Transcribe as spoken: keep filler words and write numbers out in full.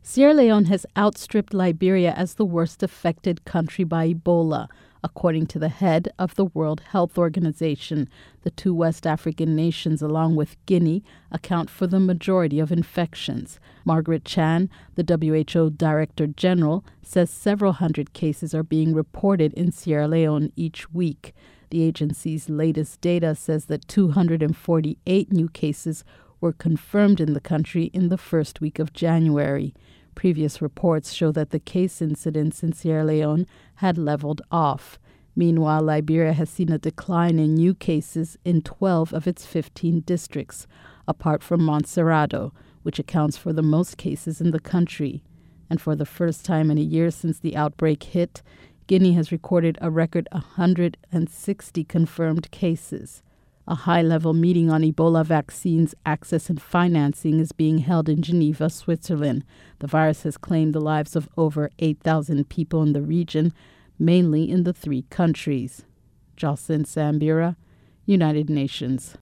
Sierra Leone has outstripped Liberia as the worst affected country by Ebola, according to the head of the World Health Organization. The two West African nations, along with Guinea, account for the majority of infections. Margaret Chan, the W H O Director General, says several hundred cases are being reported in Sierra Leone each week. The agency's latest data says that two hundred forty-eight new cases were confirmed in the country in the first week of January. Previous reports show that the case incidence in Sierra Leone had leveled off. Meanwhile, Liberia has seen a decline in new cases in twelve of its fifteen districts, apart from Montserrado, which accounts for the most cases in the country. And for the first time in a year since the outbreak hit, Guinea has recorded a record one hundred sixty confirmed cases. A high-level meeting on Ebola vaccines access and financing is being held in Geneva, Switzerland. The virus has claimed the lives of over eight thousand people in the region, mainly in the three countries. Jocelyn Sambira, United Nations.